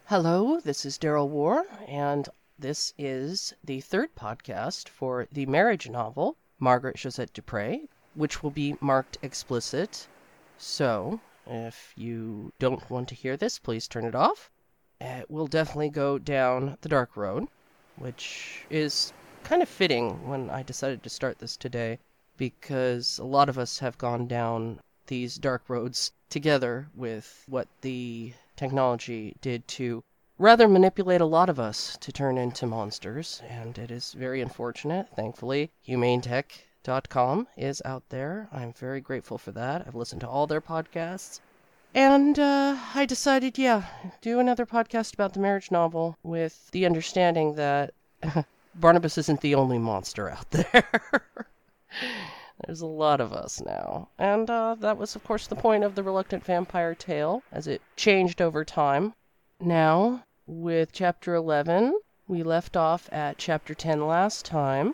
Hello, this is Daryl War, and this is the third podcast for the marriage novel, Margaret Josette Dupre, which will be marked explicit. So, if you don't want to hear this, please turn it off. It will definitely go down the dark road, which is kind of fitting when I decided to start this today, because a lot of us have gone down these dark roads together with what the technology did to rather manipulate a lot of us to turn into monsters, and it is very unfortunate. Thankfully, humanetech.com is out there. I'm very grateful for that. I've listened to all their podcasts. And I decided, do another podcast about the marriage novel with the understanding that Barnabas isn't the only monster out there. There's a lot of us now. And that was, of course, the point of the Reluctant Vampire Tale, as it changed over time. Now, with Chapter 11, we left off at Chapter 10 last time.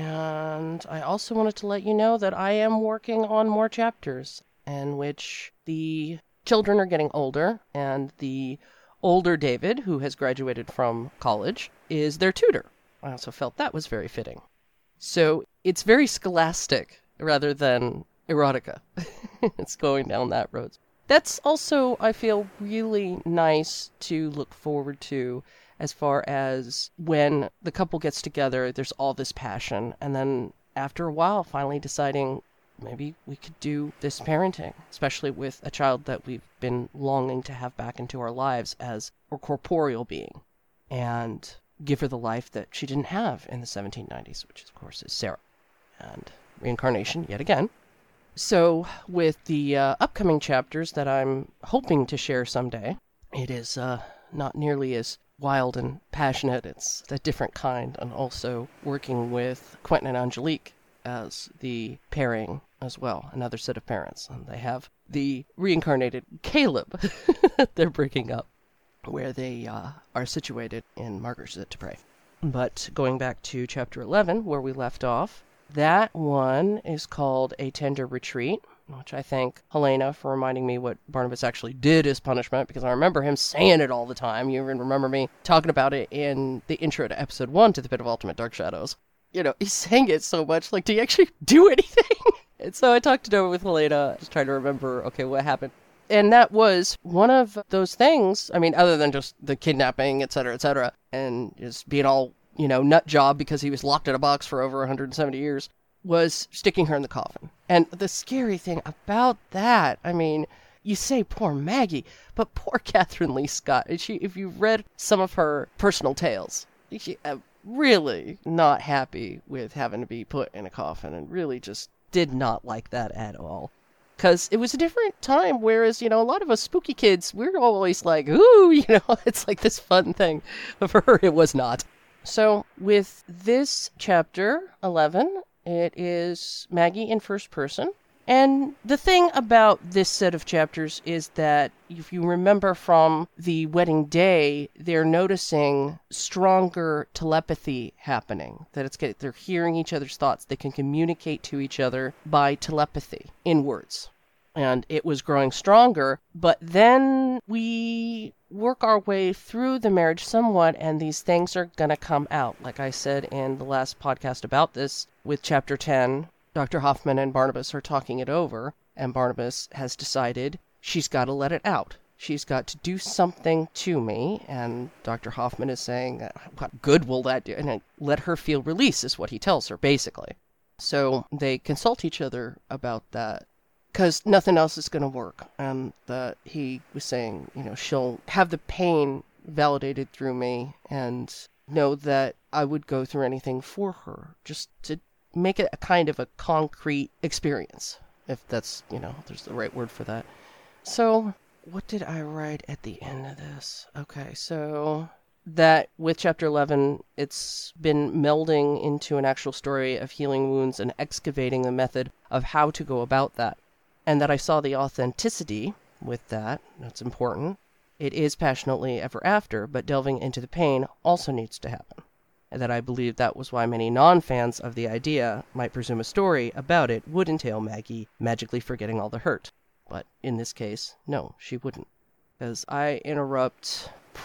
And I also wanted to let you know that I am working on more chapters, in which the children are getting older, and the older David, who has graduated from college, is their tutor. I also felt that was very fitting. So it's very scholastic rather than erotica. It's going down that road. That's also, I feel, really nice to look forward to as far as when the couple gets together, there's all this passion, and then after a while finally deciding maybe we could do this parenting, especially with a child that we've been longing to have back into our lives as a corporeal being, and give her the life that she didn't have in the 1790s, which of course is Sarah, and reincarnation yet again. So with the upcoming chapters that I'm hoping to share someday, it is not nearly as wild and passionate. It's a different kind, and also working with Quentin and Angelique as the pairing as well, another set of parents. And they have the reincarnated Caleb they're breaking up, where they are situated in Margaret Josette Dupre. But going back to Chapter 11, where we left off, that one is called A Tender Retreat, which I thank Helena for reminding me what Barnabas actually did as punishment, because I remember him saying it all the time. You even remember me talking about it in the intro to Episode 1 to The Pit of Ultimate Dark Shadows. You know, he's saying it so much, like, do you actually do anything? And so I talked it over with Helena, just trying to remember, okay, what happened. And that was one of those things, I mean, other than just the kidnapping, et cetera, and just being all, nut job because he was locked in a box for over 170 years, was sticking her in the coffin. And the scary thing about that, I mean, you say poor Maggie, but poor Catherine Lee Scott. If you've read some of her personal tales, she really not happy with having to be put in a coffin, and really just did not like that at all. Because it was a different time, whereas, a lot of us spooky kids, we're always like, ooh, it's like this fun thing. But for her, it was not. So with this chapter 11, it is Maggie in first person. And the thing about this set of chapters is that if you remember from the wedding day, they're noticing stronger telepathy happening. That they're hearing each other's thoughts. They can communicate to each other by telepathy in words. And it was growing stronger, but then we work our way through the marriage somewhat, and these things are going to come out. Like I said in the last podcast about this, with Chapter 10, Dr. Hoffman and Barnabas are talking it over, and Barnabas has decided she's got to let it out. She's got to do something to me, and Dr. Hoffman is saying, what good will that do? And let her feel release is what he tells her, basically. So they consult each other about that, because nothing else is going to work. And that he was saying, she'll have the pain validated through me and know that I would go through anything for her, just to make it a kind of a concrete experience, if that's, there's the right word for that. So what did I write at the end of this? Okay, so that with Chapter 11, it's been melding into an actual story of healing wounds and excavating the method of how to go about that. And that I saw the authenticity with that. That's important. It is passionately ever after, but delving into the pain also needs to happen. And that I believe that was why many non-fans of the idea might presume a story about it would entail Maggie magically forgetting all the hurt. But in this case, no, she wouldn't. Because I interrupt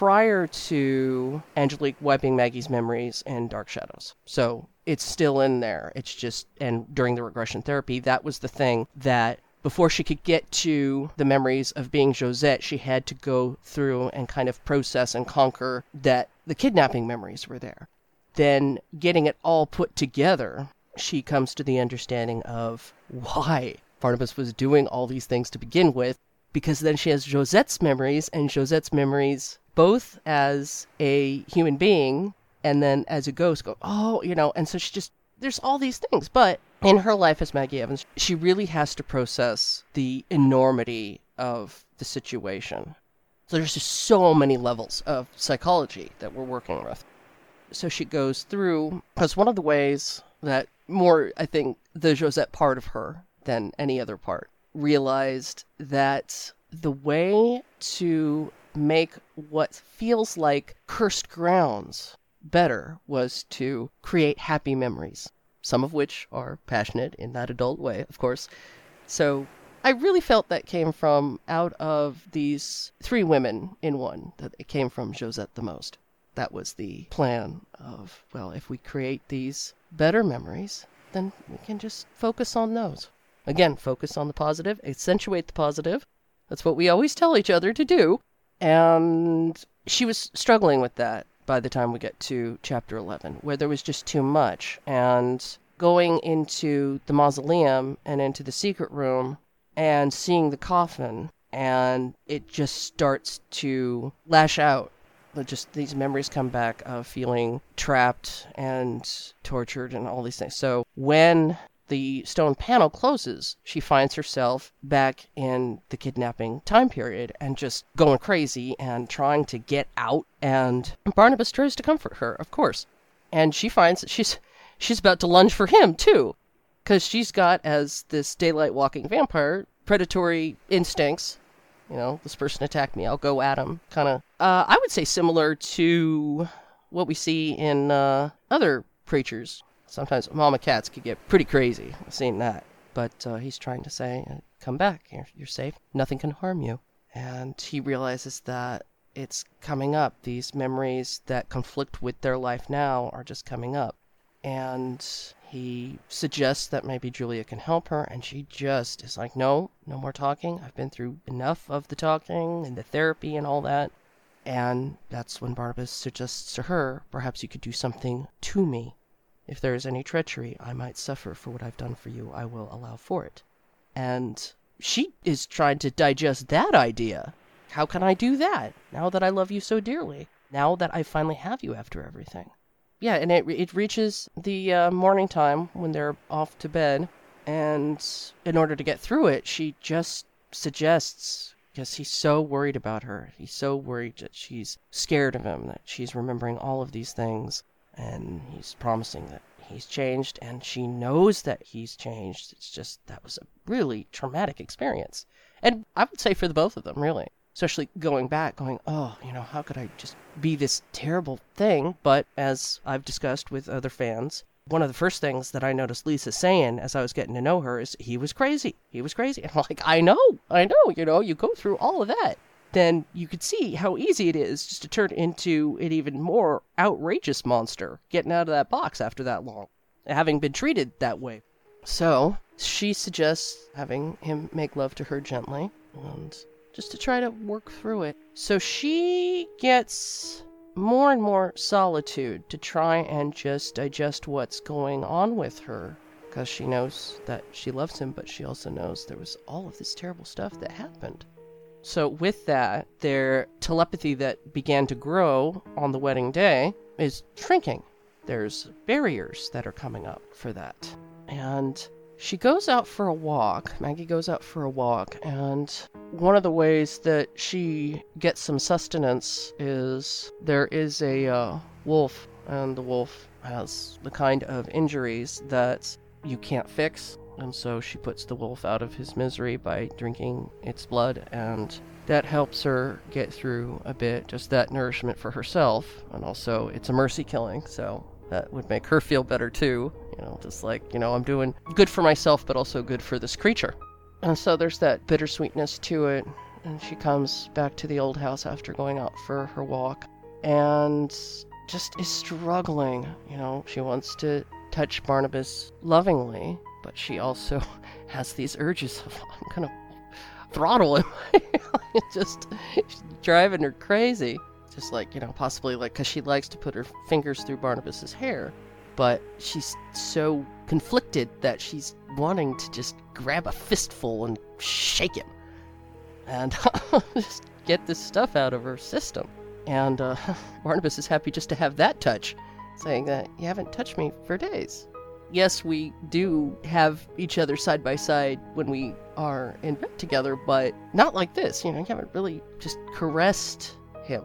prior to Angelique wiping Maggie's memories in Dark Shadows. So it's still in there. It's just, and during the regression therapy, that was the thing that before she could get to the memories of being Josette, she had to go through and kind of process and conquer that the kidnapping memories were there. Then getting it all put together, she comes to the understanding of why Barnabas was doing all these things to begin with, because then she has Josette's memories, and Josette's memories both as a human being and then as a ghost go, oh, and so she just, there's all these things. But in her life as Maggie Evans, she really has to process the enormity of the situation. So there's just so many levels of psychology that we're working with. So she goes through, because one of the ways that more, I think, the Josette part of her than any other part realized that the way to make what feels like cursed grounds better was to create happy memories, some of which are passionate in that adult way, of course. So I really felt that came from out of these three women in one, that it came from Josette the most. That was the plan of, well, if we create these better memories, then we can just focus on those. Again, focus on the positive, accentuate the positive. That's what we always tell each other to do. And she was struggling with that by the time we get to chapter 11, where there was just too much. And going into the mausoleum and into the secret room and seeing the coffin, and it just starts to lash out. Just these memories come back of feeling trapped and tortured and all these things. So when the stone panel closes, she finds herself back in the kidnapping time period and just going crazy and trying to get out. And Barnabas tries to comfort her, of course. And she finds that she's about to lunge for him, too. Because she's got, as this daylight walking vampire, predatory instincts. This person attacked me, I'll go at him. Kind of, I would say similar to what we see in other creatures. Sometimes mama cats could get pretty crazy. I've seen that. But he's trying to say, come back, you're safe, nothing can harm you. And he realizes that it's coming up. These memories that conflict with their life now are just coming up. And he suggests that maybe Julia can help her, and she just is like, no more talking. I've been through enough of the talking and the therapy and all that. And that's when Barnabas suggests to her, perhaps you could do something to me. If there is any treachery I might suffer for what I've done for you, I will allow for it. And she is trying to digest that idea. How can I do that, now that I love you so dearly? Now that I finally have you after everything? Yeah, and it reaches the morning time when they're off to bed, and in order to get through it, she just suggests, because he's so worried about her, he's so worried that she's scared of him, that she's remembering all of these things, and he's promising that he's changed, and she knows that he's changed. It's just, that was a really traumatic experience. And I would say for the both of them, really. Especially going back, going, oh, how could I just be this terrible thing? But as I've discussed with other fans, one of the first things that I noticed Lisa saying as I was getting to know her is, he was crazy. He was crazy. And I'm like, I know, you go through all of that. Then you could see how easy it is just to turn into an even more outrageous monster getting out of that box after that long, having been treated that way. So she suggests having him make love to her gently, and just to try to work through it. So she gets more and more solitude to try and just digest what's going on with her, because she knows that she loves him, but she also knows there was all of this terrible stuff that happened. So with that, their telepathy that began to grow on the wedding day is shrinking. There's barriers that are coming up for that. And she goes out for a walk. Maggie goes out for a walk, and one of the ways that she gets some sustenance is there is a wolf, and the wolf has the kind of injuries that you can't fix. And so she puts the wolf out of his misery by drinking its blood, and that helps her get through a bit, just that nourishment for herself. And also, it's a mercy killing, so that would make her feel better too. Just like, I'm doing good for myself, but also good for this creature. And so there's that bittersweetness to it. and she comes back to the old house after going out for her walk and just is struggling. She wants to touch Barnabas lovingly, but she also has these urges of, I'm gonna throttle him. It's just driving her crazy. Just possibly because she likes to put her fingers through Barnabas's hair, but she's so conflicted that she's wanting to just grab a fistful and shake him and just get this stuff out of her system. And Barnabas is happy just to have that touch, saying that you haven't touched me for days. Yes, we do have each other side by side when we are in bed together, but not like this. You haven't really just caressed him.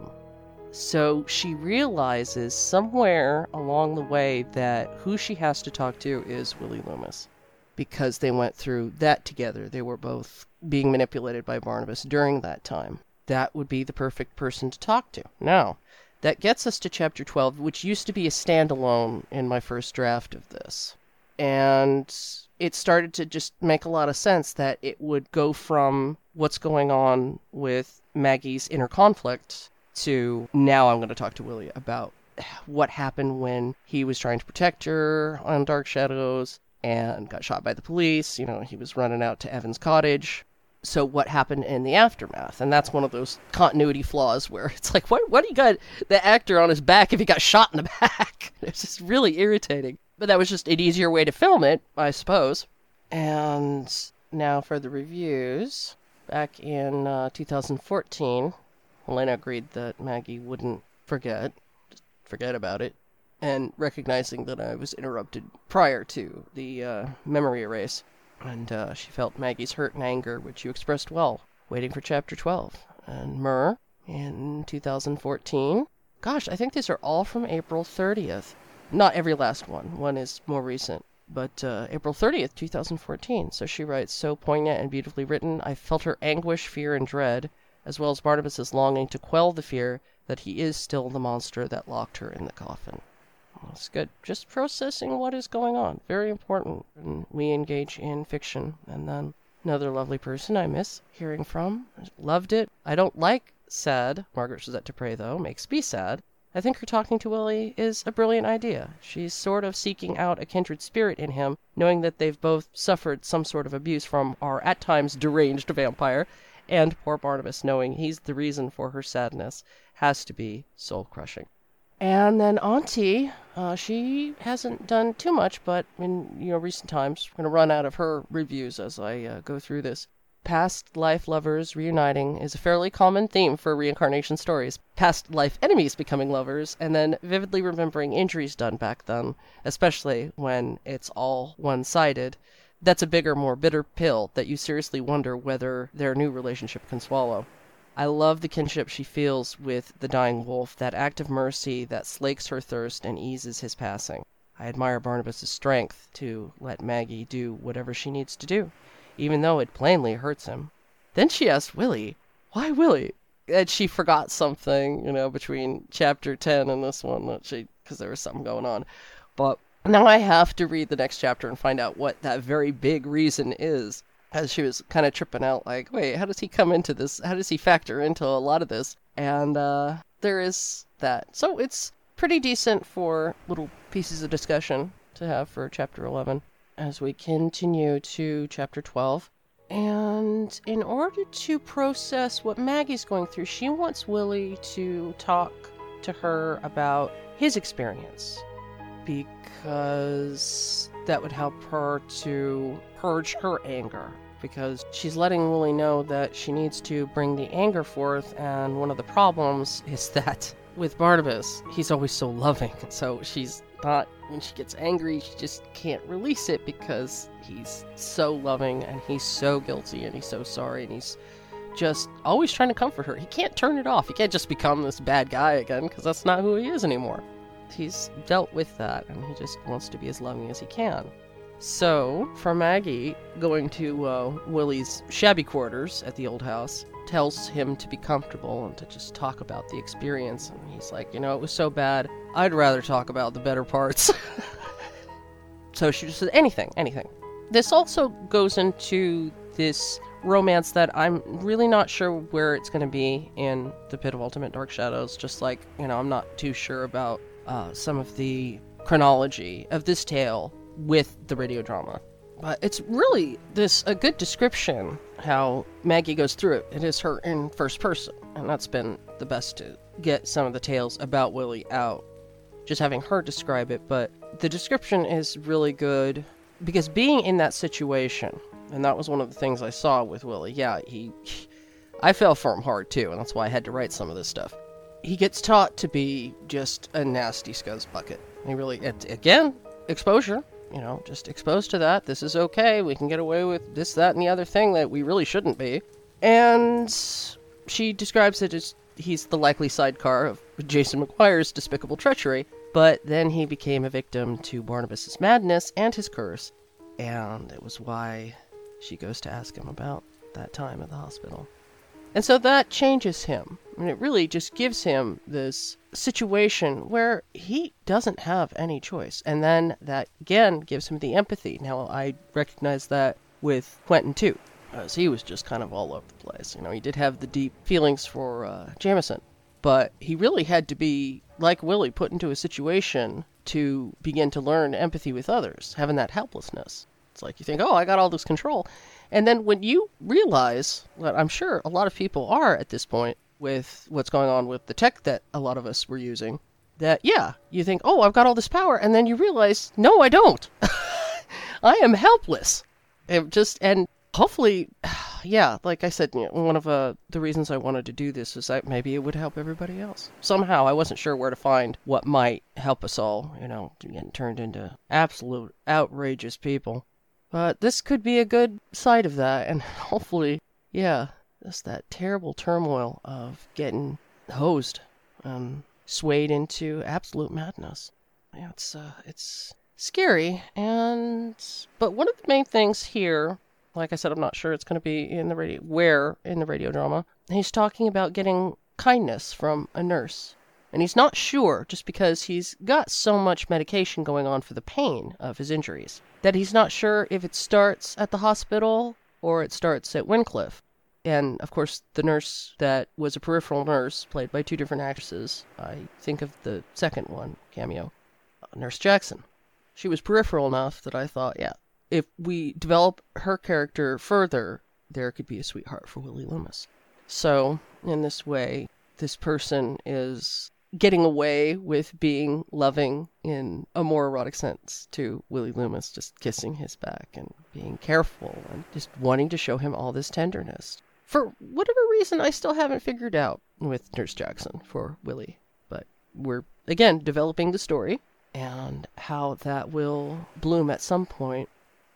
So she realizes somewhere along the way that who she has to talk to is Willie Loomis, because they went through that together. They were both being manipulated by Barnabas during that time. That would be the perfect person to talk to. Now, that gets us to chapter 12, which used to be a standalone in my first draft of this. And it started to just make a lot of sense that it would go from what's going on with Maggie's inner conflict to now I'm going to talk to Willie about what happened when he was trying to protect her on Dark Shadows and got shot by the police. He was running out to Evan's cottage. So what happened in the aftermath? And that's one of those continuity flaws where it's like, what do you got the actor on his back if he got shot in the back? It's just really irritating. But that was just an easier way to film it, I suppose. And now for the reviews. Back in 2014, Helena agreed that Maggie wouldn't forget about it, and recognizing that I was interrupted prior to the memory erase. And she felt Maggie's hurt and anger, which you expressed well, waiting for chapter 12. And Myrrh, in 2014. Gosh, I think these are all from April 30th. Not every last one. One is more recent. But April 30th, 2014. So she writes, so poignant and beautifully written, I felt her anguish, fear, and dread, as well as Barnabas's longing to quell the fear that he is still the monster that locked her in the coffin. That's good. Just processing what is going on. Very important when we engage in fiction. And then another lovely person I miss hearing from. Loved it. I don't like sad. Margaret Shazette Dupre, though, makes me sad. I think her talking to Willie is a brilliant idea. She's sort of seeking out a kindred spirit in him, knowing that they've both suffered some sort of abuse from our at times deranged vampire, and poor Barnabas, knowing he's the reason for her sadness, has to be soul-crushing. And then Auntie, she hasn't done too much, but in recent times, I'm going to run out of her reviews as I go through this. Past life lovers reuniting is a fairly common theme for reincarnation stories. Past life enemies becoming lovers, and then vividly remembering injuries done back then, especially when it's all one-sided. That's a bigger, more bitter pill that you seriously wonder whether their new relationship can swallow. I love the kinship she feels with the dying wolf, that act of mercy that slakes her thirst and eases his passing. I admire Barnabas' strength to let Maggie do whatever she needs to do, even though it plainly hurts him. Then she asked Willie, why Willie? And she forgot something, between chapter 10 and this one, because there was something going on. But now I have to read the next chapter and find out what that very big reason is. As she was kind of tripping out, like, wait, how does he come into this? How does he factor into a lot of this? And there is that. So it's pretty decent for little pieces of discussion to have for chapter 11 as we continue to chapter 12. And in order to process what Maggie's going through, she wants Willie to talk to her about his experience, because that would help her to purge her anger, because she's letting Willie know that she needs to bring the anger forth, and one of the problems is that with Barnabas, he's always so loving, so she's not, when she gets angry, she just can't release it because he's so loving, and he's so guilty, and he's so sorry, and he's just always trying to comfort her. He can't turn it off. He can't just become this bad guy again, because that's not who he is anymore. He's dealt with that, and he just wants to be as loving as he can. So, for Maggie, going to Willie's shabby quarters at the old house, tells him to be comfortable and to just talk about the experience. And he's like, it was so bad, I'd rather talk about the better parts. So she just said, anything. This also goes into this romance that I'm really not sure where it's going to be in the Pit of Ultimate Dark Shadows. Just like, I'm not too sure about some of the chronology of this tale with the radio drama. But it's really a good description how Maggie goes through it. It is her in first person, and that's been the best to get some of the tales about Willie out. Just having her describe it, but the description is really good because being in that situation, and that was one of the things I saw with Willie. Yeah, I fell for him hard too, and that's why I had to write some of this stuff. He gets taught to be just a nasty scuzz bucket. He really, again, exposure. Just exposed to that. This is okay. We can get away with this, that, and the other thing that we really shouldn't be. And she describes it as he's the likely sidecar of Jason McGuire's despicable treachery. But then he became a victim to Barnabas's madness and his curse. And it was why she goes to ask him about that time at the hospital. And so that changes him. It really just gives him this situation where he doesn't have any choice. And then that, again, gives him the empathy. Now, I recognize that with Quentin, too, because he was just kind of all over the place. He did have the deep feelings for Jameson, but he really had to be, like Willie, put into a situation to begin to learn empathy with others, having that helplessness. It's like you think, oh, I got all this control. And then when you realize, what I'm sure a lot of people are at this point with what's going on with the tech that a lot of us were using, that, yeah, you think, oh, I've got all this power. And then you realize, no, I don't. I am helpless. And hopefully, yeah, like I said, one of the reasons I wanted to do this is that maybe it would help everybody else. Somehow, I wasn't sure where to find what might help us all, getting turned into absolute outrageous people. But this could be a good side of that, and hopefully, yeah, just that terrible turmoil of getting hosed, swayed into absolute madness. Yeah, it's scary, but one of the main things here, like I said, I'm not sure it's going to be in the radio drama, he's talking about getting kindness from a nurse. And he's not sure, just because he's got so much medication going on for the pain of his injuries, that he's not sure if it starts at the hospital or it starts at Wyncliffe. And, of course, the nurse that was a peripheral nurse, played by two different actresses, I think of the second one, cameo, Nurse Jackson. She was peripheral enough that I thought, yeah, if we develop her character further, there could be a sweetheart for Willie Loomis. So, in this way, this person is getting away with being loving in a more erotic sense to Willie Loomis, just kissing his back and being careful and just wanting to show him all this tenderness. For whatever reason, I still haven't figured out with Nurse Jackson for Willie. But we're, again, developing the story and how that will bloom at some point.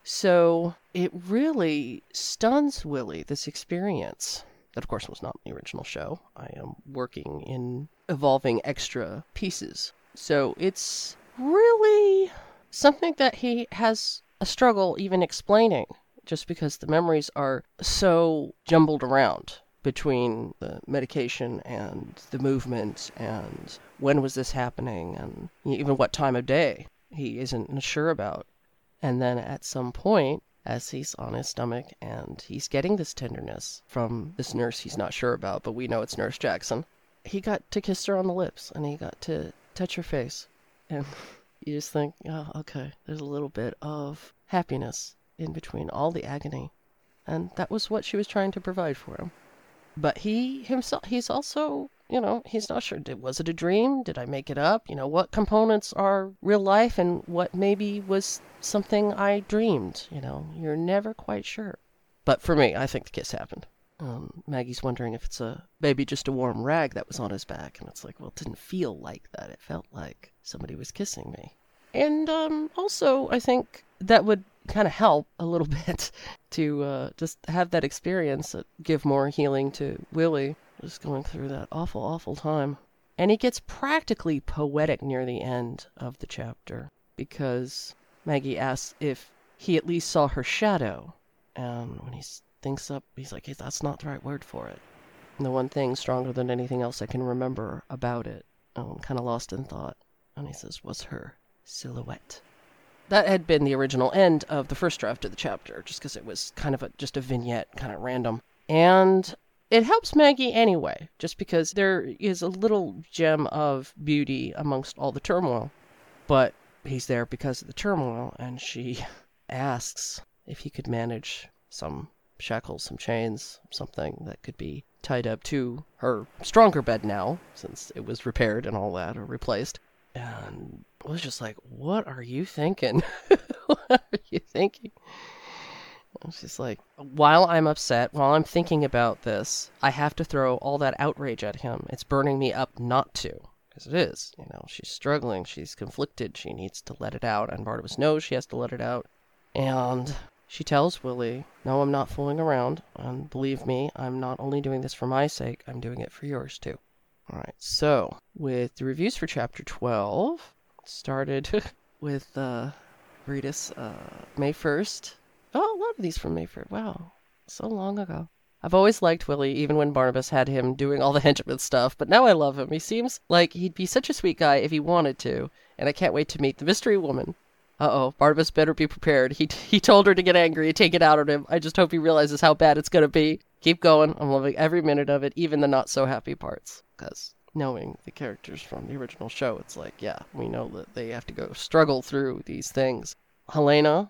So it really stuns Willie, this experience. That, of course, was not the original show. I am working in evolving extra pieces. So it's really something that he has a struggle even explaining, just because the memories are so jumbled around between the medication and the movement and when was this happening and even what time of day he isn't sure about. And then at some point, as he's on his stomach and he's getting this tenderness from this nurse he's not sure about, but we know it's Nurse Jackson, he got to kiss her on the lips and he got to touch her face. And you just think, oh, okay, there's a little bit of happiness in between all the agony. And that was what she was trying to provide for him. But he himself, he's also, he's not sure. Was it a dream? Did I make it up? What components are real life and what maybe was something I dreamed? You're never quite sure. But for me, I think the kiss happened. Maggie's wondering if it's maybe just a warm rag that was on his back. And it's like, well, it didn't feel like that. It felt like somebody was kissing me. And also, I think that would kind of help a little bit to just have that experience, give more healing to Willie, just going through that awful, awful time. And he gets practically poetic near the end of the chapter, because Maggie asks if he at least saw her shadow. And when he thinks up, he's like, hey, that's not the right word for it. And the one thing stronger than anything else I can remember about it, I'm kind of lost in thought. And he says, was her silhouette. That had been the original end of the first draft of the chapter, just because it was kind of just a vignette, kind of random. And it helps Maggie anyway, just because there is a little gem of beauty amongst all the turmoil. But he's there because of the turmoil, and she asks if he could manage some shackles, some chains, something that could be tied up to her stronger bed now, since it was repaired and all that, or replaced. And I was just like, what are you thinking? What are you thinking? And she's like, while I'm upset, while I'm thinking about this, I have to throw all that outrage at him. It's burning me up not to. Because it is. She's struggling. She's conflicted. She needs to let it out. And Barnabas knows she has to let it out. And she tells Willie, no, I'm not fooling around. And believe me, I'm not only doing this for my sake, I'm doing it for yours too. All right, so with the reviews for Chapter 12, started with Bredis, May 1st. Oh, a lot of these from May 1st. Wow, so long ago. I've always liked Willie, even when Barnabas had him doing all the henchman stuff, but now I love him. He seems like he'd be such a sweet guy if he wanted to, and I can't wait to meet the mystery woman. Uh-oh, Barnabas better be prepared. He told her to get angry and take it out on him. I just hope he realizes how bad it's going to be. Keep going. I'm loving every minute of it, even the not-so-happy parts. Because knowing the characters from the original show, it's like, yeah, we know that they have to go struggle through these things. Helena,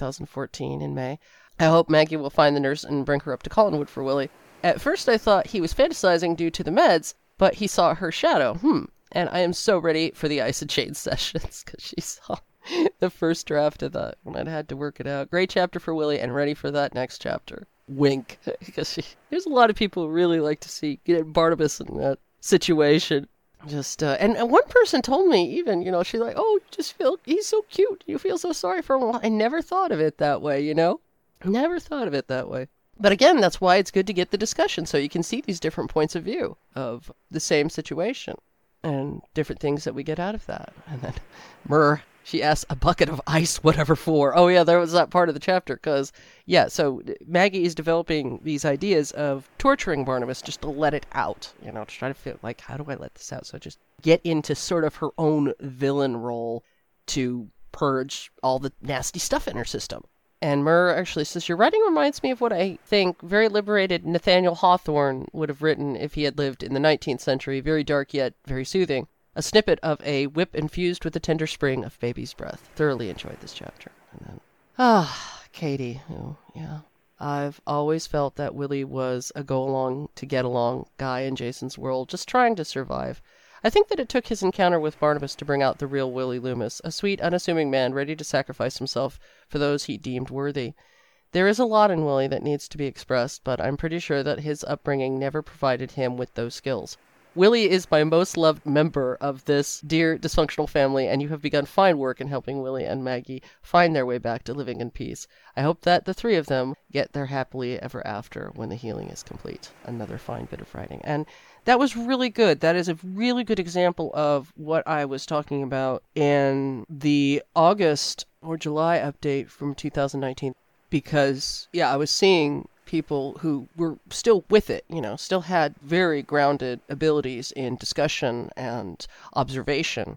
2014 in May. I hope Maggie will find the nurse and bring her up to Collinwood for Willie. At first I thought he was fantasizing due to the meds, but he saw her shadow. And I am so ready for the Ice and Chains sessions, because she saw the first draft of that when I had to work it out. Great chapter for Willie, and ready for that next chapter. Wink. Because there's a lot of people who really like to see Barnabas in that situation. Just and one person told me even, she's like, oh, he's so cute. You feel so sorry for him. I never thought of it that way, Never thought of it that way. But again, that's why it's good to get the discussion, so you can see these different points of view of the same situation and different things that we get out of that. And then Myrrh, she asks a bucket of ice, whatever for. Oh yeah, there was that part of the chapter, because, yeah, so Maggie is developing these ideas of torturing Barnabas just to let it out, to try to feel like, how do I let this out? So just get into sort of her own villain role to purge all the nasty stuff in her system. And Myrrh actually says, your writing reminds me of what I think very liberated Nathaniel Hawthorne would have written if he had lived in the 19th century, very dark yet very soothing. A snippet of a whip infused with the tender spring of baby's breath. Thoroughly enjoyed this chapter. And then, Katie. Oh, yeah. I've always felt that Willie was a go-along to get along guy in Jason's world, just trying to survive. I think that it took his encounter with Barnabas to bring out the real Willie Loomis, a sweet, unassuming man ready to sacrifice himself for those he deemed worthy. There is a lot in Willie that needs to be expressed, but I'm pretty sure that his upbringing never provided him with those skills. Willie is my most loved member of this dear dysfunctional family, and you have begun fine work in helping Willie and Maggie find their way back to living in peace. I hope that the three of them get their happily ever after when the healing is complete. Another fine bit of writing. And that was really good. That is a really good example of what I was talking about in the August or July update from 2019. Because, yeah, I was seeing people who were still with it, still had very grounded abilities in discussion and observation.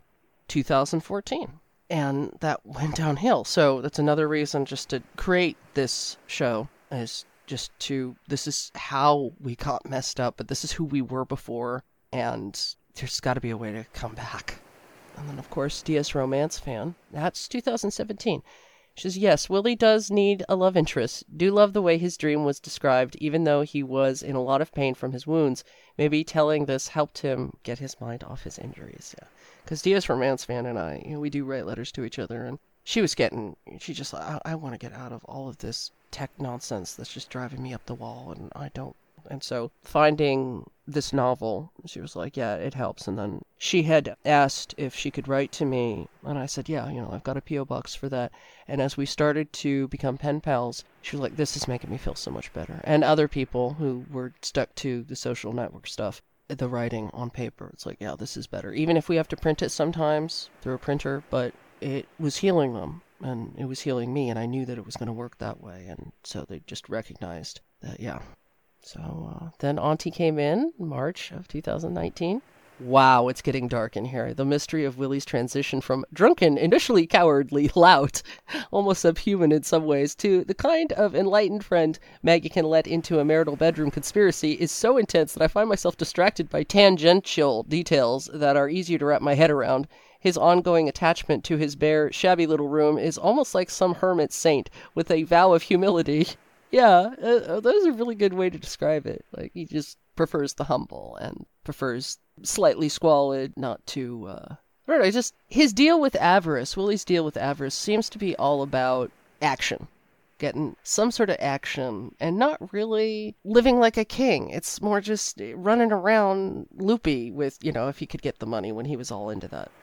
2014. And that went downhill. So that's another reason just to create this show, is just this is how we got messed up, but this is who we were before, and there's got to be a way to come back. And then, of course, DS Romance fan. That's 2017. She says, yes, Willie does need a love interest. Do love the way his dream was described, even though he was in a lot of pain from his wounds. Maybe telling this helped him get his mind off his injuries. Yeah, because DS Romance fan and I, we do write letters to each other, and she just like, I want to get out of all of this tech nonsense that's just driving me up the wall, and I don't. And so finding this novel, she was like, yeah, it helps. And then she had asked if she could write to me, and I said, yeah, I've got a P.O. box for that. And as we started to become pen pals, she was like, this is making me feel so much better. And other people who were stuck to the social network stuff, the writing on paper, it's like, yeah, this is better. Even if we have to print it sometimes through a printer, but it was healing them, and it was healing me, and I knew that it was going to work that way. And so they just recognized that, yeah. So then Auntie came in March of 2019. Wow, it's getting dark in here. The mystery of Willie's transition from drunken, initially cowardly lout, almost subhuman in some ways, to the kind of enlightened friend Maggie can let into a marital bedroom conspiracy is so intense that I find myself distracted by tangential details that are easier to wrap my head around. His ongoing attachment to his bare, shabby little room is almost like some hermit saint with a vow of humility. Yeah, that's a really good way to describe it. Like, he just prefers the humble and prefers slightly squalid, not too, I don't know, just his deal with avarice, Willie's deal with avarice seems to be all about action. Getting some sort of action and not really living like a king. It's more just running around loopy with, if he could get the money when he was all into that.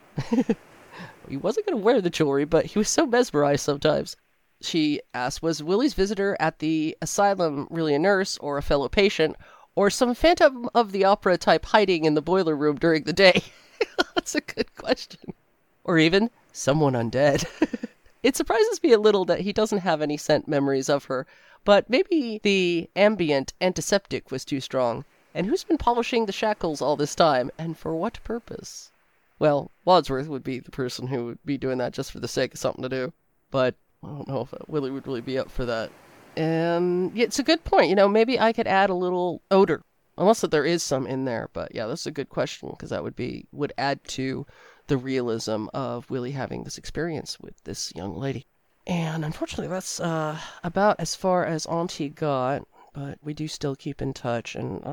He wasn't going to wear the jewelry, but he was so mesmerized sometimes. She asked, was Willie's visitor at the asylum really a nurse or a fellow patient, or some Phantom of the Opera type hiding in the boiler room during the day? That's a good question. Or even someone undead. It surprises me a little that he doesn't have any scent memories of her, but maybe the ambient antiseptic was too strong. And who's been polishing the shackles all this time, and for what purpose? Well, Wadsworth would be the person who would be doing that just for the sake of something to do, but I don't know if Willie would really be up for that. Yeah, it's a good point. Maybe I could add a little odor, unless that there is some in there. But yeah, that's a good question, because that would add to the realism of Willie having this experience with this young lady. And unfortunately, that's about as far as Auntie got. But we do still keep in touch, and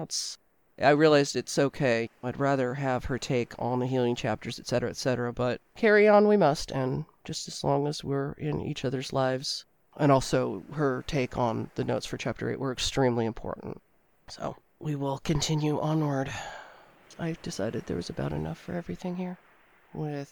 I realized it's okay. I'd rather have her take on the healing chapters, etc., but carry on we must, and just as long as we're in each other's lives. And also, her take on the notes for Chapter 8 were extremely important. So, we will continue onward. I've decided there was about enough for everything here. With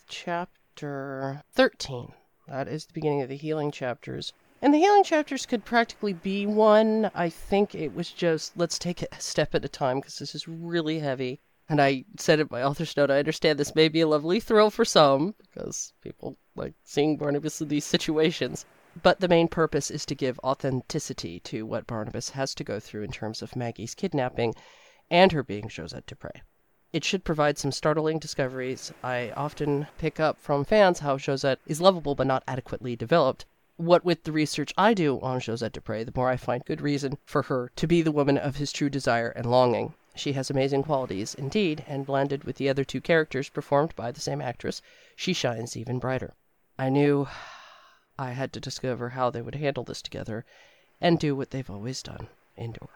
Chapter 13. That is the beginning of the healing chapters. And the healing chapters could practically be one. I think it was just, let's take it a step at a time, because this is really heavy. And I said in my author's note, I understand this may be a lovely thrill for some, because people like seeing Barnabas in these situations. But the main purpose is to give authenticity to what Barnabas has to go through in terms of Maggie's kidnapping and her being Josette Dupre. It should provide some startling discoveries. I often pick up from fans how Josette is lovable but not adequately developed. What with the research I do on Josette Dupre, the more I find good reason for her to be the woman of his true desire and longing. She has amazing qualities, indeed, and blended with the other two characters performed by the same actress, she shines even brighter. I knew I had to discover how they would handle this together and do what they've always done, endure.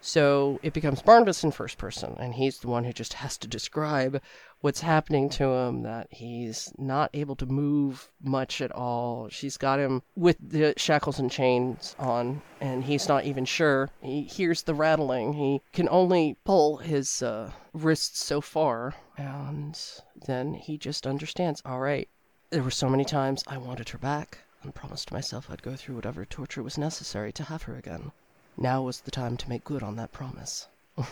So it becomes Barnabas in first person, and he's the one who just has to describe what's happening to him, that he's not able to move much at all. She's got him with the shackles and chains on, and he's not even sure. He hears the rattling. He can only pull his wrists so far, and then he just understands, all right, there were so many times I wanted her back and promised myself I'd go through whatever torture was necessary to have her again. Now was the time to make good on that promise.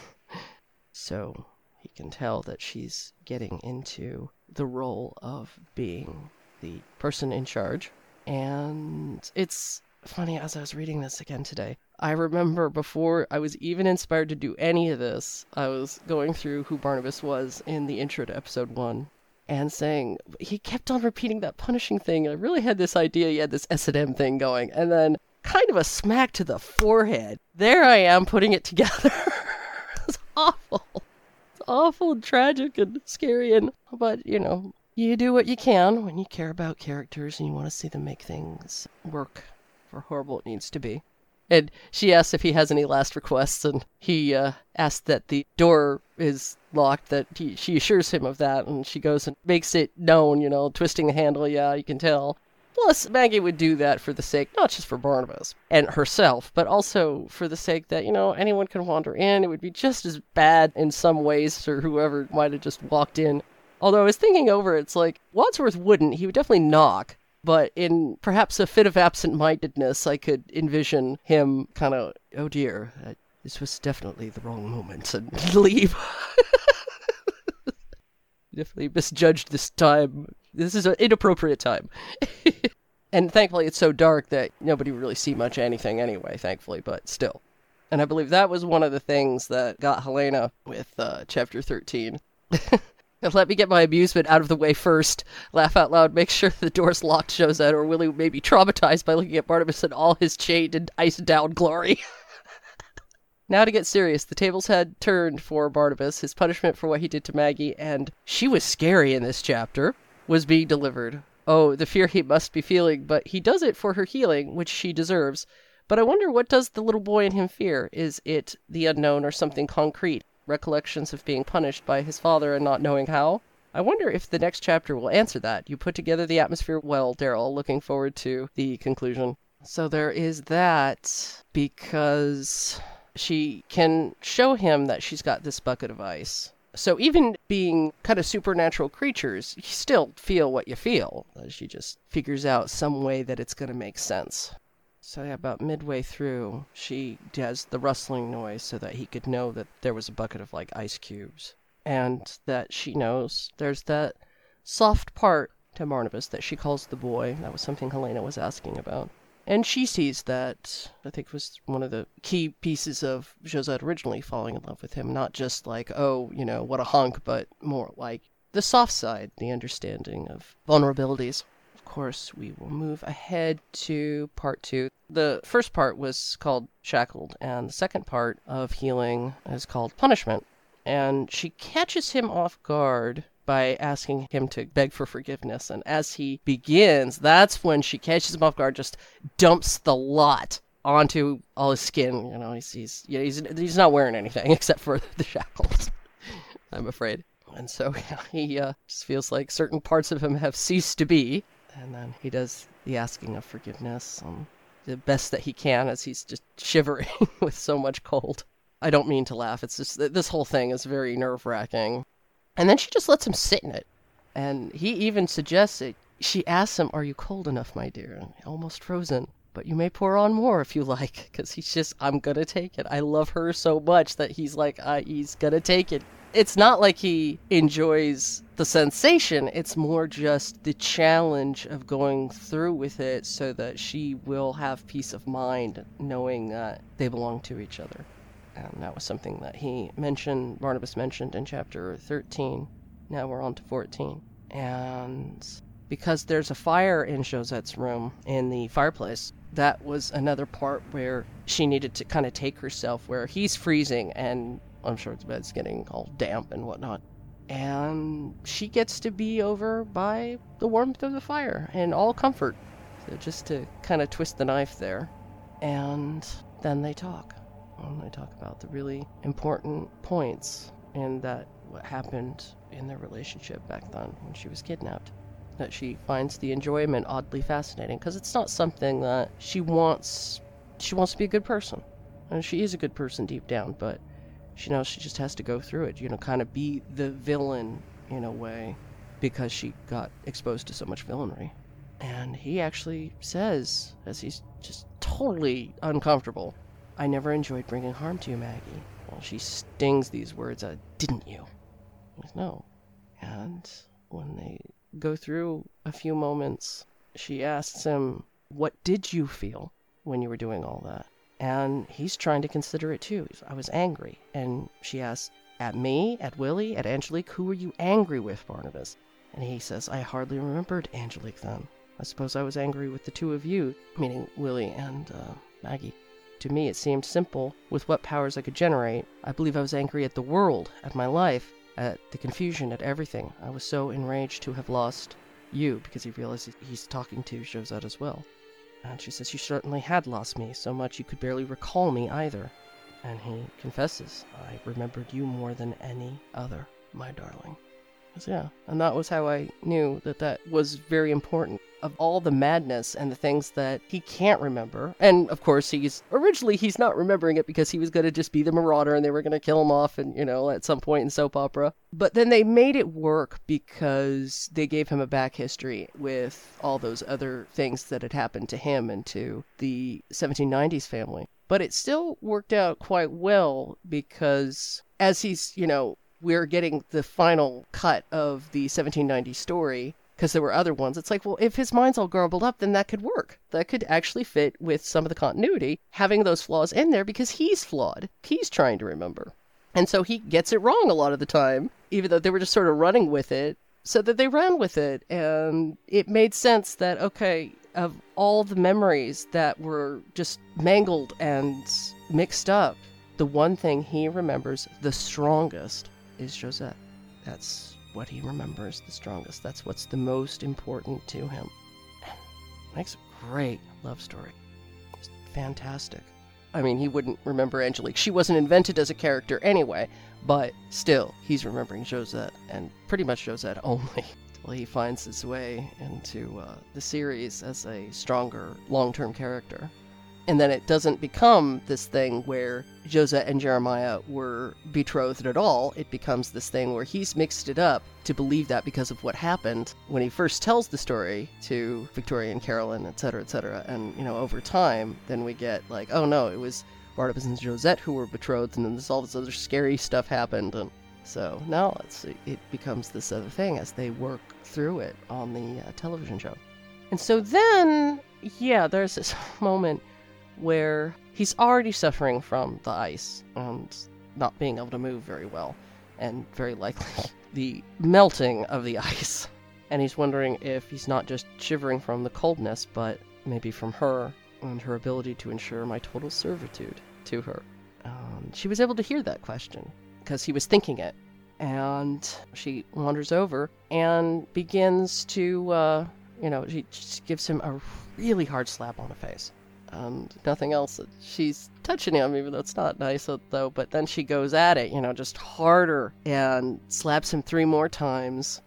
So he can tell that she's getting into the role of being the person in charge. And it's funny, as I was reading this again today, I remember before I was even inspired to do any of this, I was going through who Barnabas was in the intro to episode 1 and saying, he kept on repeating that punishing thing. And I really had this idea he had this S&M thing going. And then kind of a smack to the forehead. There I am putting it together. It's awful. It's awful and tragic and scary. But, you do what you can when you care about characters and you want to see them make things work for horrible it needs to be. And she asks if he has any last requests, and he asks that the door is locked, that she assures him of that, and she goes and makes it known, twisting the handle, yeah, you can tell. Plus, Maggie would do that for the sake, not just for Barnabas and herself, but also for the sake that, anyone can wander in. It would be just as bad in some ways for whoever might have just walked in. Although I was thinking over, it's like, Wadsworth wouldn't. He would definitely knock. But in perhaps a fit of absent-mindedness, I could envision him kind of, oh dear, this was definitely the wrong moment, and leave. Definitely misjudged this time. This is an inappropriate time. And thankfully it's so dark that nobody would really see much anything anyway, thankfully, but still. And I believe that was one of the things that got Helena with Chapter 13. And let me get my amusement out of the way first. Laugh out loud, make sure the door's locked, Josette, or Willie may be traumatized by looking at Barnabas in all his chained and iced-down glory. Now to get serious, the tables had turned for Barnabas. His punishment for what he did to Maggie, and she was scary in this chapter, was being delivered. Oh, the fear he must be feeling, but he does it for her healing, which she deserves. But I wonder, what does the little boy in him fear? Is it the unknown or something concrete? Recollections of being punished by his father and not knowing how? I wonder if the next chapter will answer that. You put together the atmosphere well, Daryl. Looking forward to the conclusion. So there is that, because she can show him that she's got this bucket of ice. So even being kind of supernatural creatures, you still feel what you feel. She just figures out some way that it's going to make sense. So yeah, about midway through, she does the rustling noise so that he could know that there was a bucket of like ice cubes. And that she knows there's that soft part to Barnabas that she calls the boy. That was something Helena was asking about. And she sees that, I think was one of the key pieces of Josette originally falling in love with him. Not just like, oh, you know, what a hunk, but more like the soft side, the understanding of vulnerabilities. Of course, we will move ahead to part 2. The first part was called Shackled, and the second part of Healing is called Punishment. And she catches him off guard by asking him to beg for forgiveness. And as he begins, that's when she catches him off guard, just dumps the lot onto all his skin. You know, he's not wearing anything except for the shackles, I'm afraid. And so he just feels like certain parts of him have ceased to be. And then he does the asking of forgiveness, the best that he can, as he's just shivering with so much cold. I don't mean to laugh. It's just that this whole thing is very nerve-wracking. And then she just lets him sit in it. And he even suggests it. She asks him, "Are you cold enough, my dear?" And almost frozen. "But you may pour on more if you like." Because he's just, I'm going to take it. I love her so much that he's like, he's going to take it. It's not like he enjoys the sensation. It's more just the challenge of going through with it so that she will have peace of mind knowing that they belong to each other. And that was something that Barnabas mentioned in chapter 13. Now we're on to 14. And because there's a fire in Josette's room, in the fireplace, that was another part where she needed to kind of take herself, where he's freezing and I'm sure the bed's getting all damp and whatnot. And she gets to be over by the warmth of the fire in all comfort. So just to kind of twist the knife there. And then they talk. And they talk about the really important points in that what happened in their relationship back then when she was kidnapped. That she finds the enjoyment oddly fascinating because it's not something that she wants to be a good person. And she is a good person deep down, but she knows she just has to go through it, kind of be the villain in a way because she got exposed to so much villainy. And he actually says, as he's just totally uncomfortable, "I never enjoyed bringing harm to you, Maggie." Well, she stings these words, "Didn't you?" He goes, "No." And when they go through a few moments, she asks him, "What did you feel when you were doing all that?" And he's trying to consider it too. "I was angry." And she asks, "At me? At Willie? At Angelique? Who were you angry with, Barnabas?" And he says, "I hardly remembered Angelique then. I suppose I was angry with the two of you," meaning Willie and Maggie. "To me it seemed simple with what powers I could generate. I believe I was angry at the world, at my life, at the confusion, at everything. I was so enraged to have lost you," because he realizes he's talking to Josette as well. And she says, "You certainly had lost me so much you could barely recall me either." And he confesses, "I remembered you more than any other, my darling." So, yeah, and that was how I knew that was very important. Of all the madness and the things that he can't remember, and of course he's not remembering it because he was going to just be the marauder and they were going to kill him off and, at some point in soap opera. But then they made it work because they gave him a back history with all those other things that had happened to him and to the 1790s family. But it still worked out quite well because as he's, we're getting the final cut of the 1790s story, because there were other ones. It's like, well, if his mind's all garbled up, then that could work. That could actually fit with some of the continuity, having those flaws in there because he's flawed. He's trying to remember. And so he gets it wrong a lot of the time, even though they were just sort of running with it. So that they ran with it, and it made sense that, okay, of all the memories that were just mangled and mixed up, the one thing he remembers the strongest is Josette. That's what he remembers the strongest. That's what's the most important to him. Makes a great love story. Just fantastic. I mean, he wouldn't remember Angelique. She wasn't invented as a character anyway, but still, he's remembering Josette, and pretty much Josette only, till he finds his way into the series as a stronger, long-term character. And then it doesn't become this thing where Josette and Jeremiah were betrothed at all. It becomes this thing where he's mixed it up to believe that because of what happened when he first tells the story to Victoria and Carolyn, etc., etc. And, over time, then we get like, oh no, it was Barnabas and Josette who were betrothed, and then all this other scary stuff happened. And so now it becomes this other thing as they work through it on the television show. And so then, there's this moment where he's already suffering from the ice and not being able to move very well, and very likely the melting of the ice. And he's wondering if he's not just shivering from the coldness, but maybe from her and her ability to ensure my total servitude to her. She was able to hear that question because he was thinking it. And she wanders over and begins to, she just gives him a really hard slap on the face. And nothing else. She's touching him, even though it's not nice, though. But then she goes at it, just harder, and slaps him 3 more times.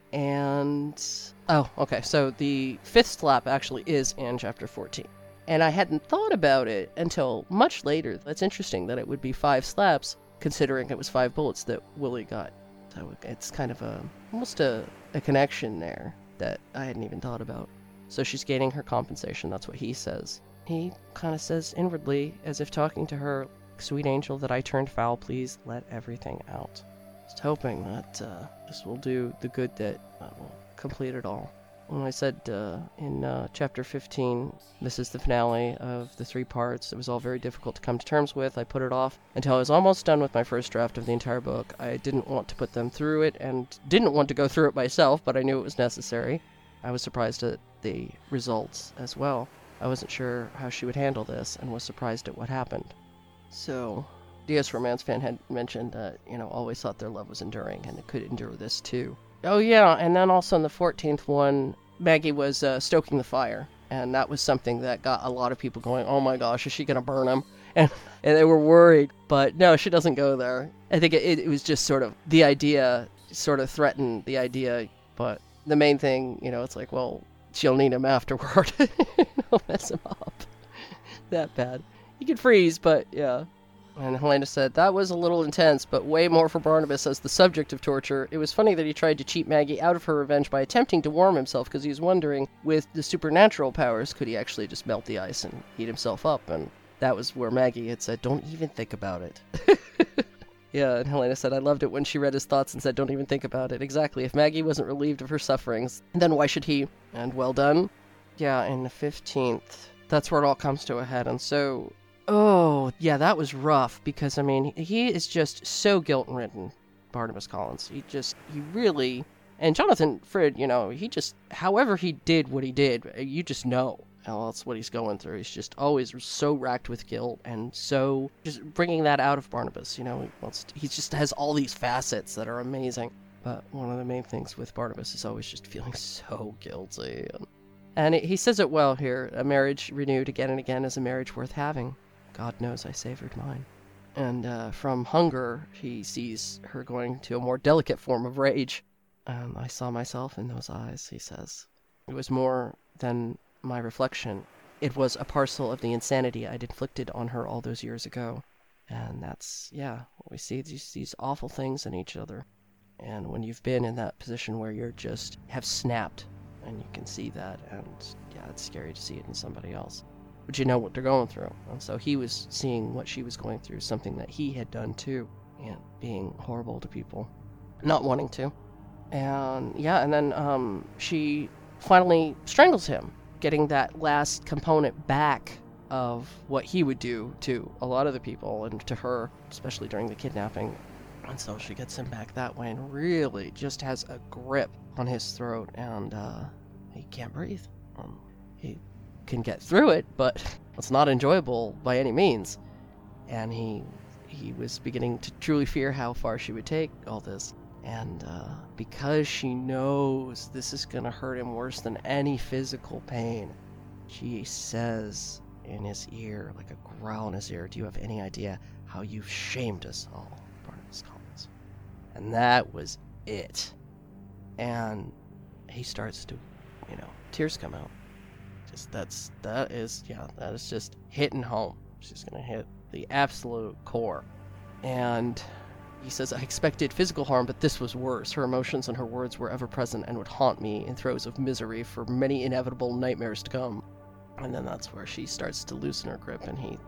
And oh, okay. So the 5th slap actually is in chapter 14, and I hadn't thought about it until much later. That's interesting that it would be 5 slaps, considering it was 5 bullets that Willie got. So it's kind of almost a connection there that I hadn't even thought about. So she's gaining her compensation. That's what he says. He kind of says inwardly, as if talking to her, "Sweet angel that I turned foul, please let everything out." Just hoping that this will do the good that will complete it all. When I said in chapter 15, this is the finale of the 3 parts, it was all very difficult to come to terms with. I put it off until I was almost done with my first draft of the entire book. I didn't want to put them through it and didn't want to go through it myself, but I knew it was necessary. I was surprised at the results as well. I wasn't sure how she would handle this and was surprised at what happened. So, DS Romance Fan had mentioned that, always thought their love was enduring and it could endure this too. Oh yeah, and then also in the 14th one, Maggie was stoking the fire. And that was something that got a lot of people going, oh my gosh, is she going to burn him? And they were worried. But no, she doesn't go there. I think it was just sort of the idea, sort of threatened the idea. But the main thing, it's like, well, she'll need him afterward. He'll mess him up. That bad. He could freeze, but yeah. And Helena said, that was a little intense, but way more for Barnabas as the subject of torture. It was funny that he tried to cheat Maggie out of her revenge by attempting to warm himself, because he was wondering, with the supernatural powers, could he actually just melt the ice and heat himself up? And that was where Maggie had said, don't even think about it. Yeah, and Helena said, I loved it when she read his thoughts and said, don't even think about it. Exactly. If Maggie wasn't relieved of her sufferings, then why should he? And well done. Yeah, in the 15th, that's where it all comes to a head. And so, oh, yeah, that was rough because, he is just so guilt-ridden, Barnabas Collins. He really, and Jonathan Frid, he just, however he did what he did, you just know. Well, that's what he's going through. He's just always so racked with guilt and so just bringing that out of Barnabas, he just has all these facets that are amazing. But one of the main things with Barnabas is always just feeling so guilty. And he says it well here. A marriage renewed again and again is a marriage worth having. God knows I savored mine. And from hunger, he sees her going to a more delicate form of rage. I saw myself in those eyes, he says. It was more than my reflection. It was a parcel of the insanity I'd inflicted on her all those years ago. And that's, we see these awful things in each other. And when you've been in that position where you're just have snapped, and you can see that, and it's scary to see it in somebody else. But you know what they're going through. And so he was seeing what she was going through, something that he had done too, and being horrible to people, not wanting to. And and then she finally strangles him, getting that last component back of what he would do to a lot of the people and to her, especially during the kidnapping. And so she gets him back that way and really just has a grip on his throat, and he can't breathe. He can get through it, but it's not enjoyable by any means. And he was beginning to truly fear how far she would take all this. And because she knows this is going to hurt him worse than any physical pain, she says in his ear, like a growl in his ear, "Do you have any idea how you've shamed us all?" Barnabas comments. And that was it. And he starts to, tears come out. That is just hitting home. She's going to hit the absolute core. And he says, "I expected physical harm, but this was worse. Her emotions and her words were ever present and would haunt me in throes of misery for many inevitable nightmares to come." And then that's where she starts to loosen her grip, and he,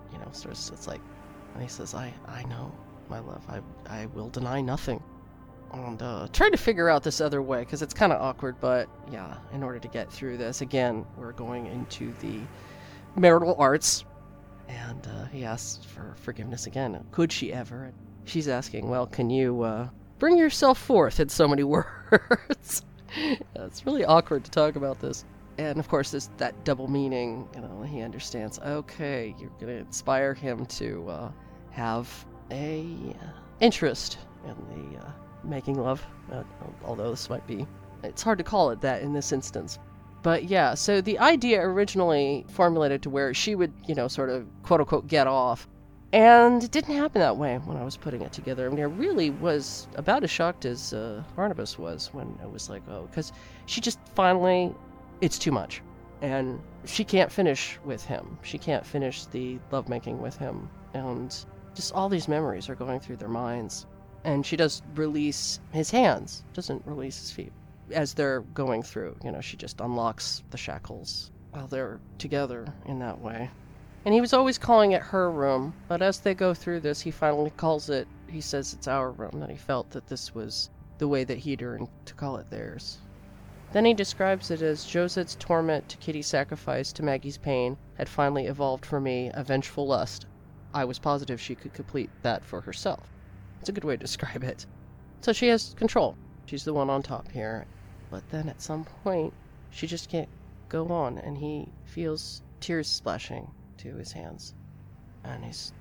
and he says, I know, my love, I will deny nothing. And trying to figure out this other way, because it's kind of awkward, but yeah, in order to get through this, again, we're going into the marital arts. And he asks for forgiveness again. Could she ever? And she's asking, well, can you bring yourself forth in so many words? It's really awkward to talk about this. And of course, there's that double meaning. He understands, okay, you're going to inspire him to have a interest in the making love. Although it's hard to call it that in this instance. But yeah, so the idea originally formulated to where she would, sort of quote unquote get off. And it didn't happen that way when I was putting it together. I mean, I really was about as shocked as Barnabas was when it was like, oh, because she just finally, it's too much. And she can't finish with him. She can't finish the lovemaking with him. And just all these memories are going through their minds. And she does release his hands, doesn't release his feet. As they're going through, she just unlocks the shackles while they're together in that way. And he was always calling it her room, but as they go through this, he finally he says it's our room, that he felt that this was the way that he'd earned to call it theirs. Then he describes it as Joset's torment to Kitty's sacrifice to Maggie's pain had finally evolved for me a vengeful lust. I was positive she could complete that for herself. It's a good way to describe it. So she has control. She's the one on top here. But then at some point, she just can't go on, and he feels tears splashing to his hands. And he's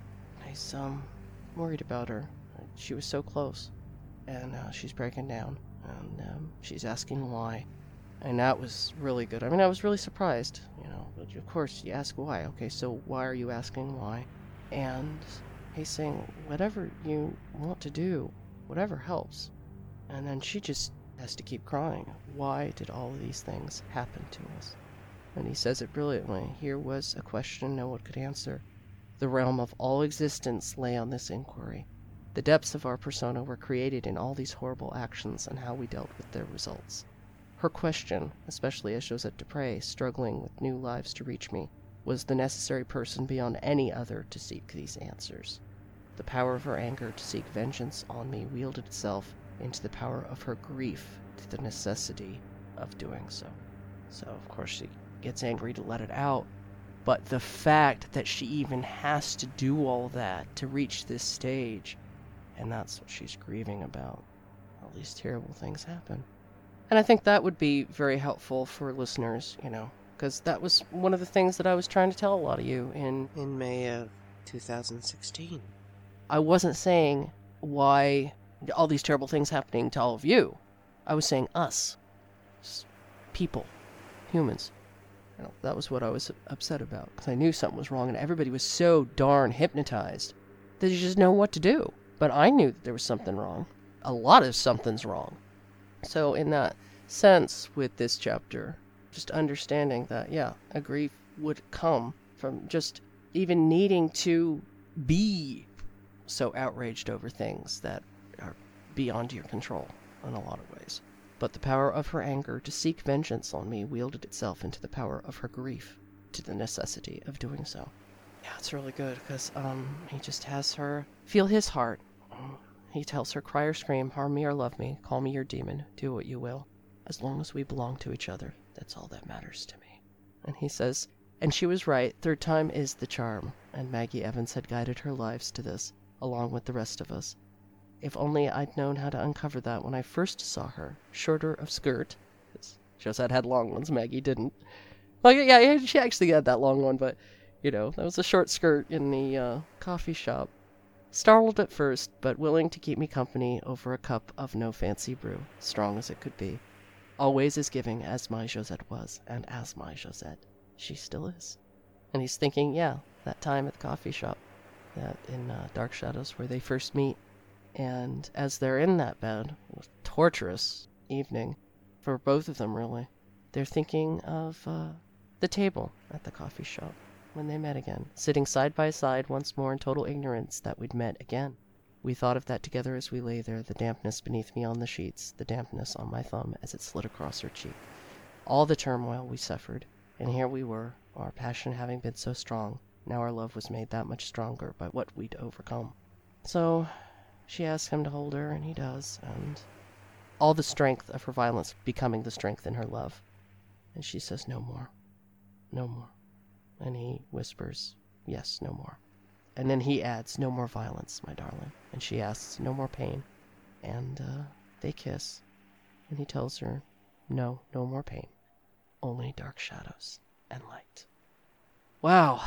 worried about her. She was so close. And she's breaking down. And she's asking why. And that was really good. I mean, I was really surprised, But of course, you ask why. Okay, so why are you asking why? And he's saying, whatever you want to do, whatever helps. And then she just has to keep crying. Why did all of these things happen to us? And he says it brilliantly. Here was a question no one could answer. The realm of all existence lay on this inquiry. The depths of our persona were created in all these horrible actions and how we dealt with their results. Her question, especially as Josette Dupre, struggling with new lives to reach me, was the necessary person beyond any other to seek these answers. The power of her anger to seek vengeance on me wielded itself into the power of her grief to the necessity of doing so. So, of course, she gets angry to let it out. But the fact that she even has to do all that to reach this stage, and that's what she's grieving about. All these terrible things happen. And I think that would be very helpful for listeners, because that was one of the things that I was trying to tell a lot of you in May of 2016. I wasn't saying why all these terrible things happening to all of you. I was saying us. People. Humans. That was what I was upset about, because I knew something was wrong, and everybody was so darn hypnotized that you just know what to do. But I knew that there was something wrong. A lot of something's wrong. So in that sense, with this chapter, just understanding that, a grief would come from just even needing to be so outraged over things that are beyond your control in a lot of ways. But the power of her anger to seek vengeance on me wielded itself into the power of her grief to the necessity of doing so. Yeah, it's really good, because he just has her feel his heart. He tells her, cry or scream, harm me or love me, call me your demon, do what you will. As long as we belong to each other, that's all that matters to me. And he says, and she was right, third time is the charm, and Maggie Evans had guided her lives to this, along with the rest of us. If only I'd known how to uncover that when I first saw her, shorter of skirt. Josette had long ones, Maggie didn't. Well, yeah, she actually had that long one, but, that was a short skirt in the coffee shop. Startled at first, but willing to keep me company over a cup of no fancy brew, strong as it could be. Always as giving as my Josette was, and as my Josette she still is. And he's thinking, that time at the coffee shop, that in Dark Shadows where they first meet. And as they're in that bed, a torturous evening for both of them, really, they're thinking of the table at the coffee shop when they met again, sitting side by side once more in total ignorance that we'd met again. We thought of that together as we lay there, the dampness beneath me on the sheets, the dampness on my thumb as it slid across her cheek. All the turmoil we suffered, and here we were, our passion having been so strong. Now our love was made that much stronger by what we'd overcome. So she asks him to hold her, and he does, and all the strength of her violence becoming the strength in her love. And she says, "No more. No more." And he whispers, "Yes, no more." And then he adds, "No more violence, my darling." And she asks, "No more pain." And they kiss. And he tells her, "No, no more pain. Only dark shadows and light." Wow.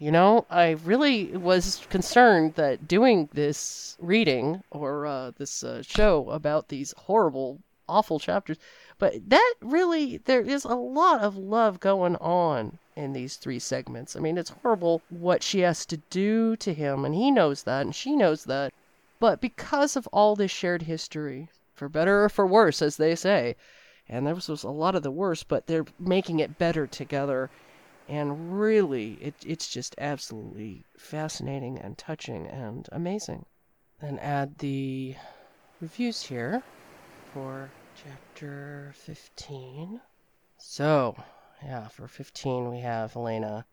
I really was concerned that doing this reading or this show about these horrible, awful chapters, but that really, there is a lot of love going on in these 3 segments. I mean, it's horrible what she has to do to him, and he knows that, and she knows that. But because of all this shared history, for better or for worse, as they say, and there was a lot of the worst, but they're making it better together. And really, it's just absolutely fascinating and touching and amazing. Then add the reviews here for chapter 15. So, for 15 we have Elena,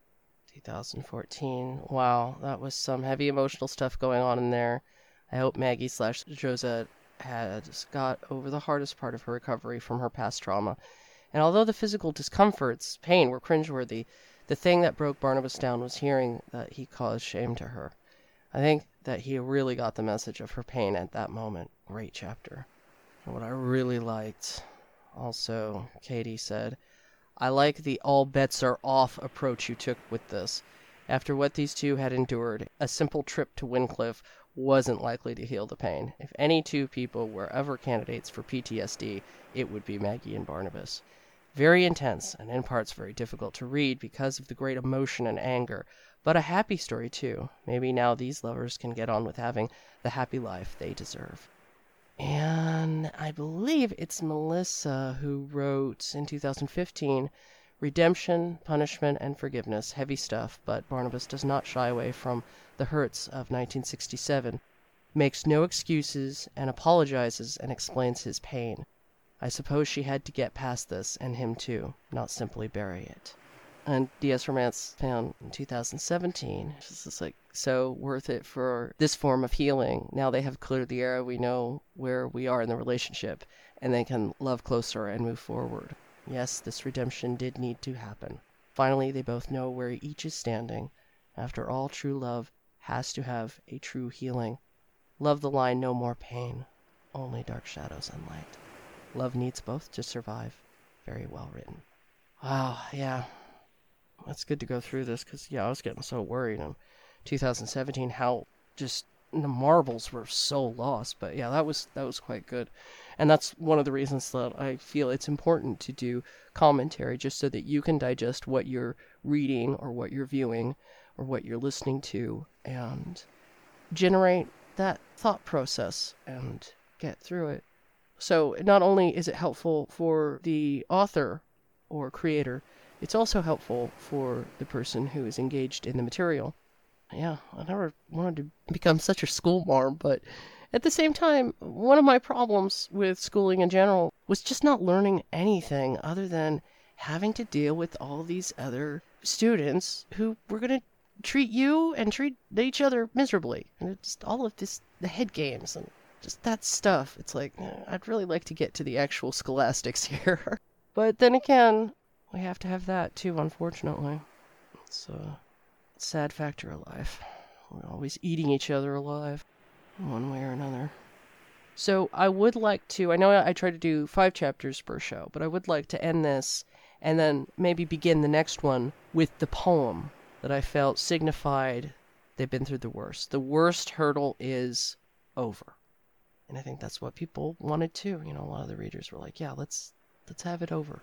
2014. Wow, that was some heavy emotional stuff going on in there. I hope Maggie/Josette has got over the hardest part of her recovery from her past trauma. And although the physical discomforts, pain, were cringeworthy, the thing that broke Barnabas down was hearing that he caused shame to her. I think that he really got the message of her pain at that moment. Great chapter. And what I really liked, also, Katie said, "I like the all bets are off approach you took with this. After what these two had endured, a simple trip to Wyncliffe wasn't likely to heal the pain. If any 2 people were ever candidates for PTSD, it would be Maggie and Barnabas. Very intense, and in parts very difficult to read because of the great emotion and anger, but a happy story too. Maybe now these lovers can get on with having the happy life they deserve." And I believe it's Melissa who wrote in 2015, "Redemption, punishment, and forgiveness. Heavy stuff, but Barnabas does not shy away from the hurts of 1967, makes no excuses, and apologizes and explains his pain. I suppose she had to get past this, and him too, not simply bury it." And DS Romance found in 2017, this is so worth it for this form of healing. Now they have cleared the air, we know where we are in the relationship, and they can love closer and move forward. Yes, this redemption did need to happen. Finally, they both know where each is standing. After all, true love has to have a true healing. Love the line, "No more pain, only dark shadows and light." Love needs both to survive. Very well written. Wow, yeah. It's good to go through this because, I was getting so worried in 2017 how just the marbles were so lost. But that was quite good. And that's one of the reasons that I feel it's important to do commentary, just so that you can digest what you're reading or what you're viewing or what you're listening to and generate that thought process and get through it. So not only is it helpful for the author or creator, it's also helpful for the person who is engaged in the material. I never wanted to become such a school marm, but at the same time, one of my problems with schooling in general was just not learning anything other than having to deal with all these other students who were going to treat you and treat each other miserably. And it's just all of this, the head games and just that stuff. It's I'd really like to get to the actual scholastics here. But then again, we have to have that too, unfortunately. It's a sad factor of life. We're always eating each other alive, one way or another. So I would like to, I know I try to do 5 chapters per show, but I would like to end this and then maybe begin the next one with the poem that I felt signified they've been through the worst. The worst hurdle is over. And I think that's what people wanted too. You know, a lot of the readers were like, yeah, let's have it over.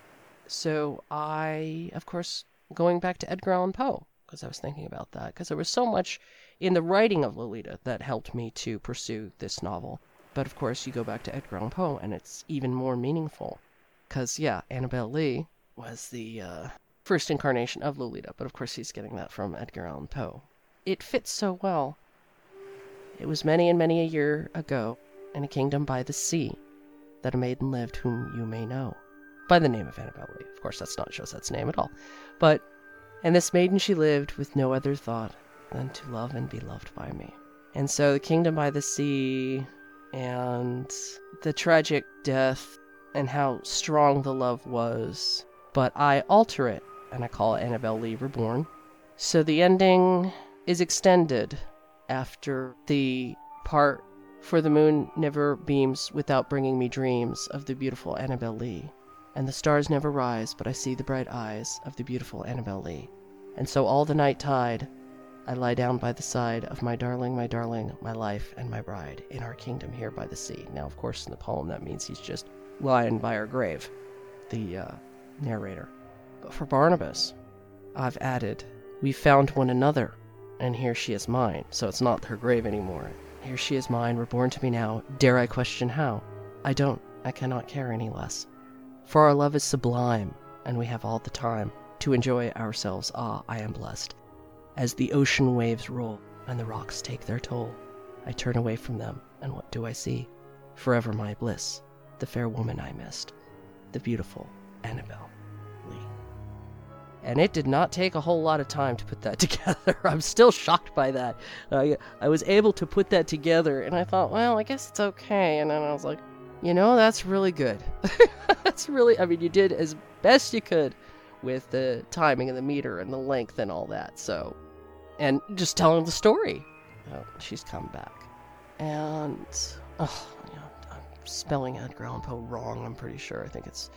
So I, of course, going back to Edgar Allan Poe, because I was thinking about that, because there was so much in the writing of Lolita that helped me to pursue this novel. But of course, you go back to Edgar Allan Poe, and it's even more meaningful. Because, yeah, Annabel Lee was the first incarnation of Lolita, but of course he's getting that from Edgar Allan Poe. It fits so well. It was many and many a year ago, in a kingdom by the sea, that a maiden lived whom you may know. By the name of Annabel Lee. Of course, that's not Josette's name at all. But, and this maiden she lived with no other thought than to love and be loved by me. And so the kingdom by the sea, and the tragic death, and how strong the love was. But I alter it, and I call it Annabel Lee Reborn. So the ending is extended after the part, for the moon never beams without bringing me dreams of the beautiful Annabel Lee. And the stars never rise, but I see the bright eyes of the beautiful Annabel Lee. And so all the night tide, I lie down by the side of my darling, my life, and my bride, in our kingdom here by the sea. Now, of course, in the poem, that means he's just lying by her grave, the narrator. But for Barnabas, I've added, we found one another, and here she is mine. So it's not her grave anymore. Here she is mine, reborn to me now. Dare I question how? I cannot care any less. For our love is sublime, and we have all the time to enjoy ourselves. Ah, I am blessed. As the ocean waves roll, and the rocks take their toll, I turn away from them, and what do I see? Forever my bliss, the fair woman I missed, the beautiful Annabel Lee. And it did not take a whole lot of time to put that together. I'm still shocked by that. I was able to put that together, and I thought, well, I guess it's okay. And then I was like, you know, that's really good. That's really, I mean, you did as best you could with the timing and the meter and the length and all that. So, and just telling the story. Oh, she's come back. And, I'm spelling Edgar Allan Poe wrong, I'm pretty sure. I think it's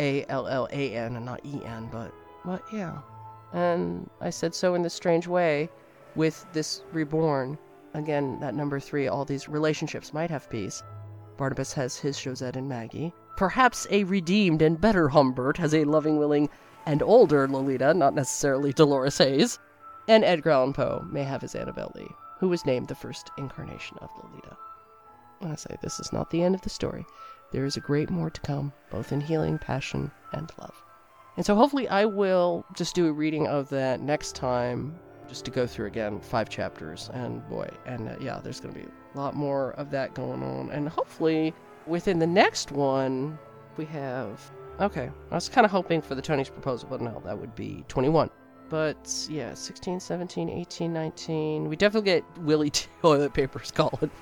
Allan and not En, but yeah. And I said so in this strange way with this reborn. Again, that number 3, all these relationships might have peace. Barnabas has his Josette and Maggie. Perhaps a redeemed and better Humbert has a loving, willing, and older Lolita, not necessarily Dolores Hayes. And Edgar Allan Poe may have his Annabel Lee, who was named the first incarnation of Lolita. I say this is not the end of the story. There is a great more to come, both in healing, passion, and love. And so hopefully I will just do a reading of that next time, just to go through again 5 chapters. And boy, and yeah, there's going to be a lot more of that going on. And hopefully within the next one, we have... Okay, I was kind of hoping for the Tony's proposal, but no, that would be 21. But yeah, 16, 17, 18, 19. We definitely get Willie Toilet Paper Skull.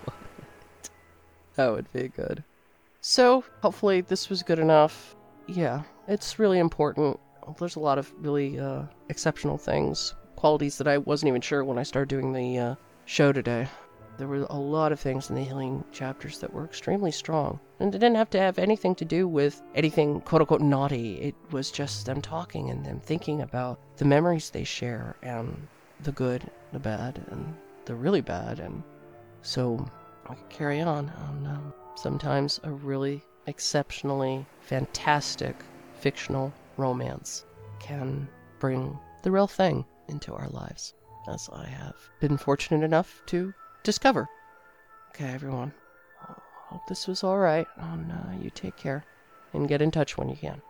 That would be good. So hopefully this was good enough. Yeah, it's really important. There's a lot of really exceptional things, qualities that I wasn't even sure when I started doing the show today. There were a lot of things in the healing chapters that were extremely strong. And it didn't have to have anything to do with anything quote-unquote naughty. It was just them talking and them thinking about the memories they share and the good, the bad, and the really bad. And so we can carry on sometimes a really exceptionally fantastic fictional romance can bring the real thing into our lives, as I have been fortunate enough to discover. Okay, everyone. Hope this was all right. You take care and get in touch when you can.